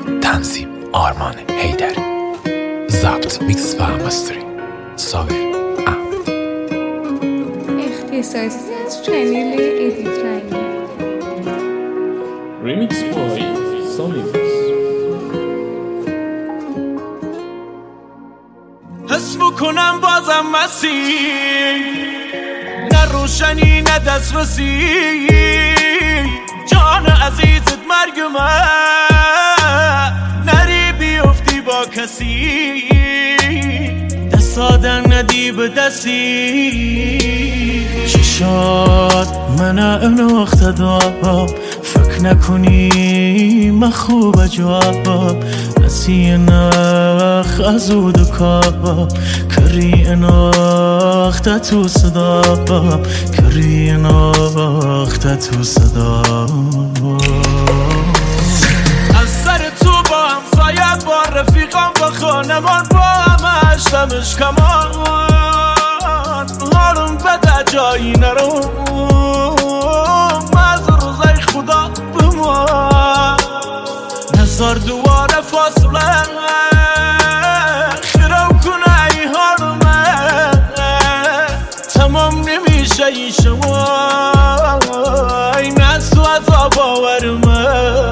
تنظیم آرمان حیدری، ضبط میکس و مستری ساویر احمد، اختصاصی از چنل ادیت رنگی، ریمیکس بای سامیوس. حس میکنم بازم مسیر، نه روشنی نه دسترسی، جان عزیزت مرگ من، نری بیفتی با کسی، دست آدم ندی به دستی، چشات من اناخته دارم، فکر نکنی من خوب جواب، نسی نخ از او دکا، کری اناخته تو صدا، کری اناخته تو صدا، از سر تو با همسایت با رفیقان با خانمان با همش دمش کمان، حالم بده جایی نرو، از روزای خدا بمان، نزار دواره فاصله خیرم کنه ای حالمه، تمام نمیشه این شما این از تو عذاب آورمه،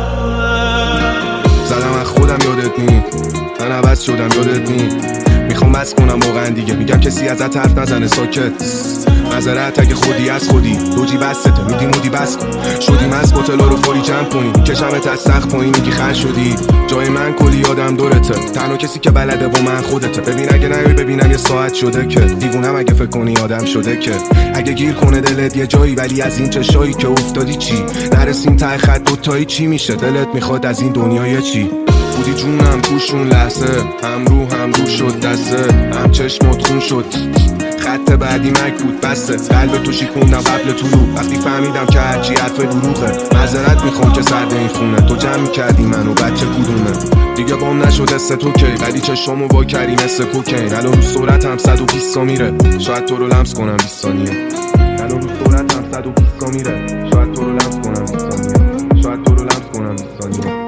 زدم از خودم یادت نی، من عوض شدم یادت نی، میخوام بس کنم واقعا دیگه، میگم کسی ازت حرف نزنه ساکت، نظرت اگه خودی از خودی دوجی بسته میدی مودی بس کن، شدیم از بوتلا رو فوری جمع کنی، کشمت از سخت پایین میگی خن شدی، جای من کلی آدم دورته، تنها کسی که بلده با من خودته، ببین اگه نیای ببینم یه ساعت شده که، دیوونم اگه فکر کنی آدم شده که، اگه گیر کنه دلت یه جایی ولی از این چشایی که افتادی چی، نرسیم ته خط دوتایی چی میشه، دلت میخواد از این دنیای چی، بودی جونم توشون لحظه، هم رو شد دسته، هم چشمات خون شد، خط بعدی مک بود بسته، قلب تو شیکوندم قبل طلوع، وقتی فهمیدم که هرچی حرف دروغه، معذرت میخوام که سرد این خونه، تو جمع میکردی منو بچه کدومه، دیگه بام نشد است تو کی، ولی چشمو وا کردی مثل کوکین، الان رو صورتم 120 میره، شاید تو رو لمس کنم 20 ثانیه، الان رو صورتم 120 میره، شاید تو رو لمس کنم 20 ثانیه، شاید تو رو لمس کنم 20 ثانیه.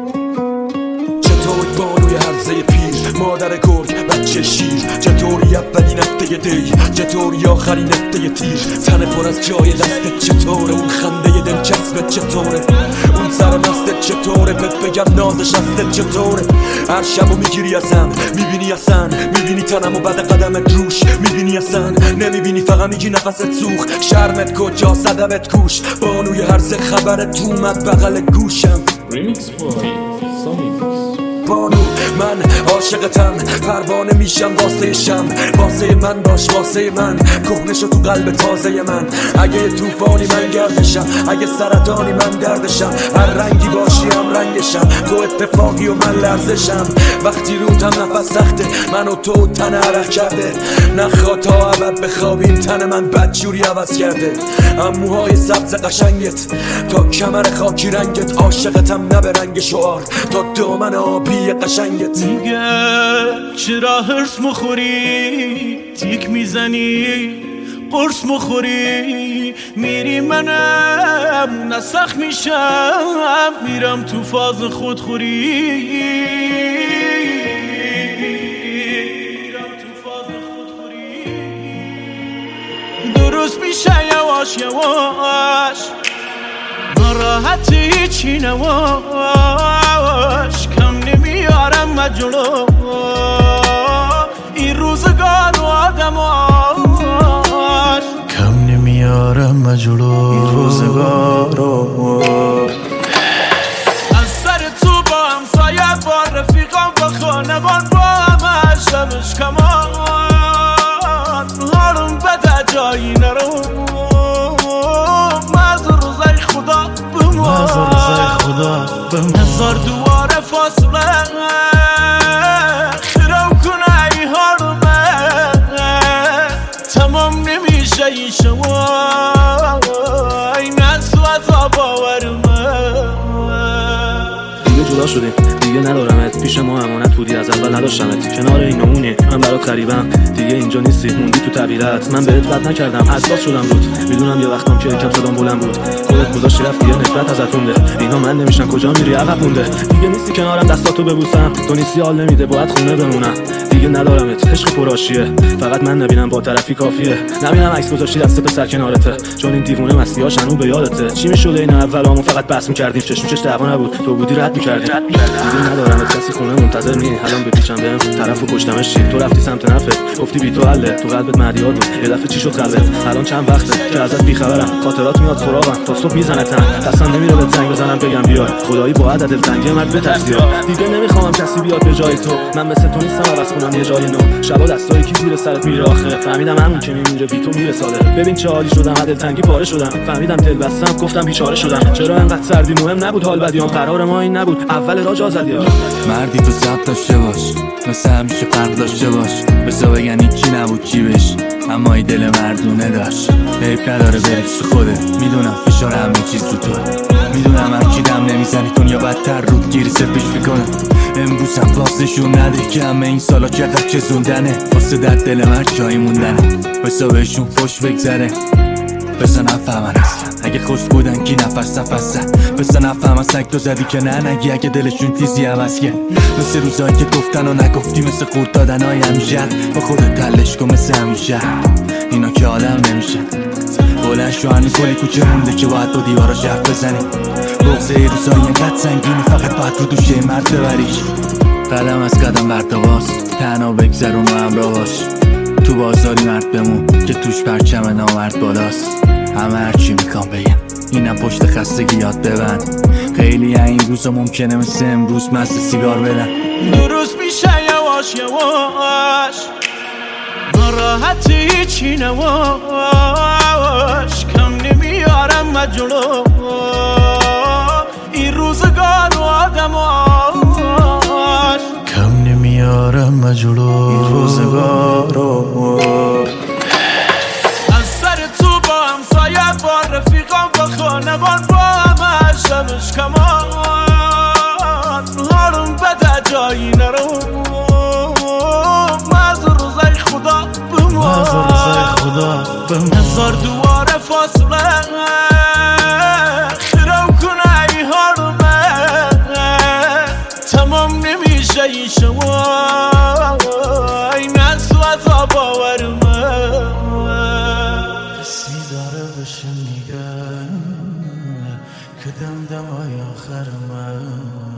چطور بانوی هرزه پیر، مادر گرگ بچه شیر، چطوری اولین هفته دی، چطوری آخرین هفته تیر، تن پر از جای دستت چطوره، اون خنده دلچسبت چطوره، اون سر مستت چطوره، بهت بگم نازش ازت چطوره، هر شبو میگیری ازم، میبینی اصلا، میبینی تنمو بعد قدمت روش، میبینی اصلا، نمیبینی فقط میگی نفست سوخ، شرمت کجا صدمت کوش، بانوی هرزه خبرت اومد بغل گوشم. ریمیکس بای سامیوس. بانو من عاشقتم، پروانه میشم واسه شم، واسه من باش واسه من، کهنشو تو قلب تازه من، اگه طوفانی من گردشم، اگه سرطانی من دردشم، هر رنگی باشی هم رنگشم، تو اتفاقی و من لرزشم، وقتی روتم نفس سخته، منو تو تن عرق کرده، نخوا تا ابد بخوابیم، تن من بدجوری عوض کرده، موهای سبز قشنگت تا کمر خاکی رنگت، عاشقتم نه به رنگ شعار تا دامن آبی قشنگت. میگه چرا هرس مخوری، تیک میزنی قرص مخوری، میری منم نسخ میشم، میرم تو فاز خودخوری، درست میشه یواش یواش، ناراحتی چی نواش، کم نمیارم مجلو این روزگار و آدماش، کم نمیارم مجلو این روزگار و از سر تو با همسایت با رفیقان با خانمان با همش دمش کمان، حالم بده جایی نرو، خدا بمان، نزار دواره فاصله خیرم کنه ای حالمه، تمام نمیشه این شما این از تو عذاب آورمه، دیگه جدا شدیم، دیگه ندارمت پیش ما امانت بودی از اول نداشتمت کنار این و اونی من برات غریبم دیگه اینجا نیستی موندی تو طبیعت من بهت بد نکردم حساس شدم رود میدونم یه وقتام که یکم صدام بلند بود خودت گذاشتی رفتی یه نفرت ازت مونده اینا من نمیشن کجا میری عقب مونده دیگه نیستی کنارم دستاتو ببوسم تو نیستی حال نمیده باید خونه بمونم دیگه ندارمت عشق پرآشیه فقط من نبینم با طرفی کافیه نبینم عکس گذاشتی دست پسر کنارته چون این دیوونه مسیاش هنوز به یادته چی میشد این اولامون فقط بحث می‌کردیم چشمش دعوا نبود تو بودی رد می‌کردی دیگه ندارمت کسی خونه منتظر نی الان بپیچم بهم طرفو کشتمش چی تو رفتی سمت نفت گفتی بی تو حله تو قلبت مهریار بود یه دفعه چی شد قلبت الان چند وقته که ازت بی‌خبرم خاطرات میاد سراغم تا صبح میزنتم دستم نمیره به زنگ بزنم بگم بیا خدایی با عدد دلتنگی مرد بترسی دیگه نمیخوام کسی بیاد به جای تو من مثل تو نیستم عوض کنم یه جای نو شبا دستای کی زیر سرت میره آخه فهمیدم همون که میمیره بی تو میرساده ببین چه حالی شدم دلتنگی پاره شدم فهمیدم دل بستم گفتم بیچاره شدم چرا انقدر سردی مهم نبود حال بدیام قرار ما این نبود اول راه جا زدی مردی تو ضبط داشته باش مثل همیشه فرق داشته باش بسا بگن هیچی نبود چی بش اما ای دل مردونه داشت عیب نداره بری تو خوده میدونم فشار همه چیز رو تو میدونم هرچی دم نمیزنی کن یا بدتر رود گیری سرپیش میکنه امروز هم پاسشون نده که همه این سالا چقدر چزوندنه واسه در دل مرد جایی موندنه بسا بهشون خوش بگذره بسا نفهمن اصلا اگه خوش بودن کی نفس زد بسا نفهمن سگ تو زدی که نه نگی اگه دلشون تیزی عوض که مثل روزایی که گفتن و نگفتی مثل قورت دادن های همیشه با خودت تلش کن مثل همیشه اینا که آدم نمیشه بلند شو هنو کلی کوچه مونده که باید با دیواراش حرف بزنی بغضه روزایی اینقدر سنگینی فقط باید رو دوشه مرد ببریش قدم از قدم بردواز تنها بگذرون و همراه باش تو بازاری مرد بمون که توش پرچم نامرد بالاست همه هرچی میکن بگم اینم پشت خستگی یاد ببند خیلی این روزا ممکنه مثل امروز مست سیگار بدن درست میشه یواش یواش ناراحتی هیچی نواش کم نمیارم مجلو این روزگار و آدماش کم نمیارم مجلو این روزگار از سر تو با همسایه با رفیقام با خانمان با همه شبش کمان حالم بده جایی نرو هزار دواره فاصله خیرم کنه ای حالمه تمام نمیشه این شما این از وضا باورمه کسی داره بشه میگه که دم دمای آخرمه